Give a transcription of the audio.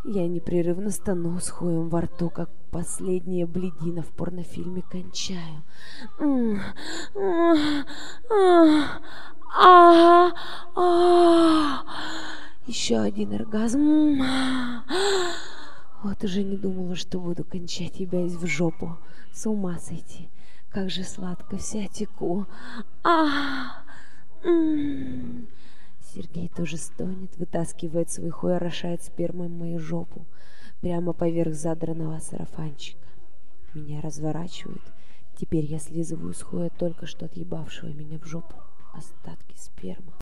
Я непрерывно стану с хуем во рту, как последняя блядина в порнофильме, кончаю. Еще один оргазм. Вот уже не думала, что буду кончать, ебясь в жопу. С ума сойти. Как же сладко, вся теку. Сергей тоже стонет, вытаскивает свой хуй, орошает спермой мою жопу. Прямо поверх задранного сарафанчика. Меня разворачивают. Теперь я слизываю с хуя только что отъебавшего меня в жопу остатки спермы.